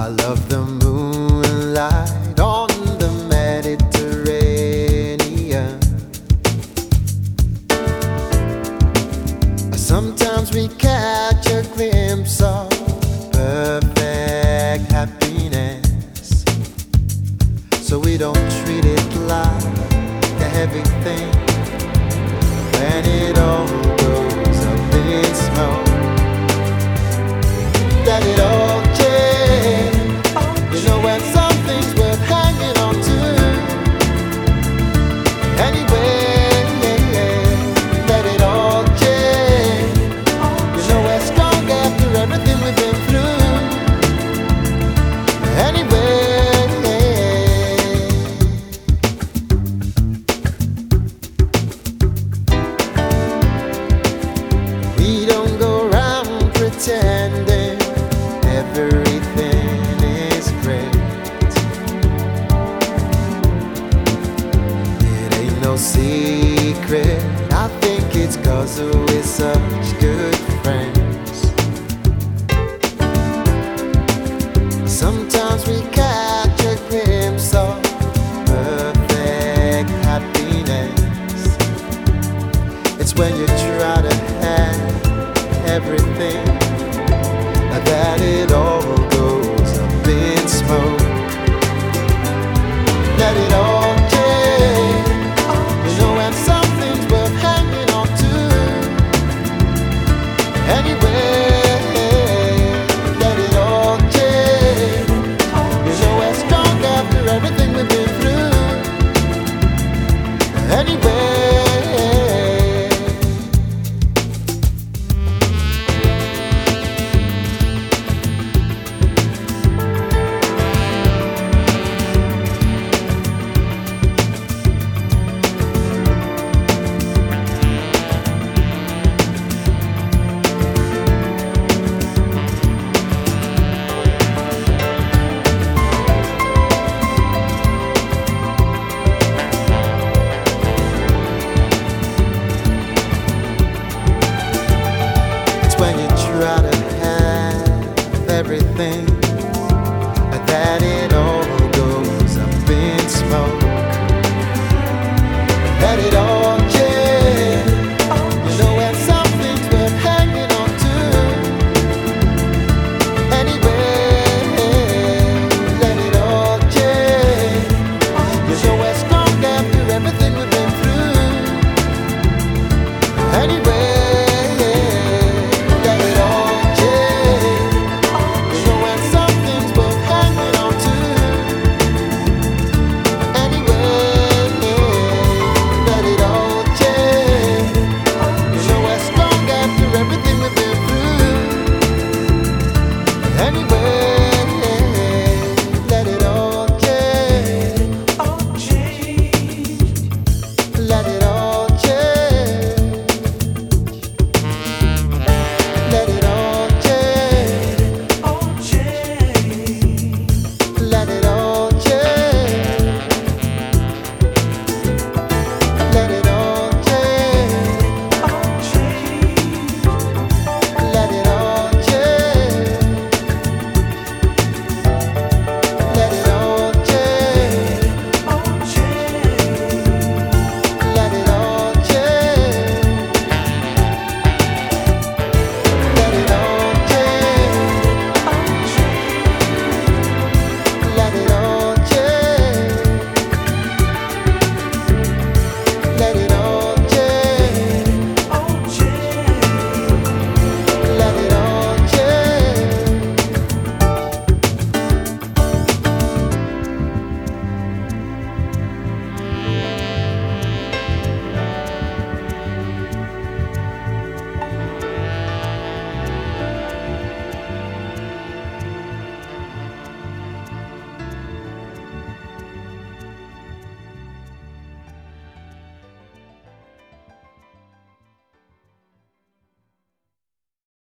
I love the moonlight on the Mediterranean. Sometimes we catch a glimpse of perfect happiness, so we don't treat it like a heavy thing. When it all goes up in smoke, let it all change. You know, when something's worth hanging on to, anyway, let it all change. You know, we're strong after everything we've been through. Anyway, we don't go around pretending everything is great. It ain't no secret, I think it's 'cause we're such good friends. Sometimes we catch a glimpse of perfect happiness. It's when you try to have everything that it all goes up in smoke. Let it all change. You know, when something's worth hanging on to, anyway, let it all change. You know, we're strong after everything we've been through. Anyway, when you try to have everything, that it all goes up in smoke. Let it all change. You know, when something's worth hanging on to, anyway, let it all change. You know, we're strong after everything we've been through. Anyway, anyway.